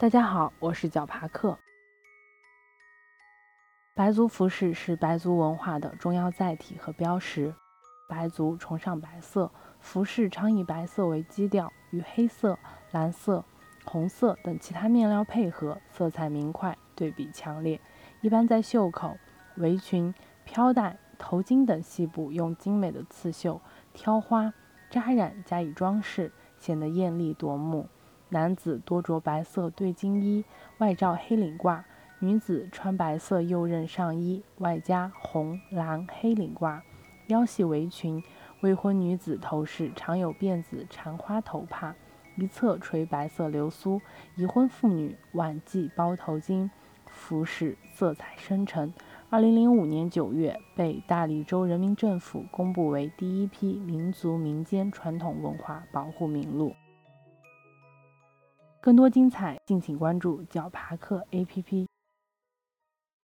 大家好，我是绞爬客。白族服饰是白族文化的重要载体和标识。白族崇尚白色，服饰常以白色为基调，与黑色、蓝色、红色等其他面料配合，色彩明快，对比强烈。一般在袖口、围裙、飘带、头巾等细部用精美的刺绣、挑花、扎染加以装饰，显得艳丽夺目。男子多着白色对襟衣，外罩黑领褂；女子穿白色右衽上衣，外加红、蓝、黑领褂，腰系围裙。未婚女子头饰常有辫子缠花头帕，一侧垂白色流苏；已婚妇女挽髻包头巾，服饰色彩深沉。2005年9月被大理州人民政府公布为第一批民族民间传统文化保护名录。更多精彩，敬请关注绞爬客 APP。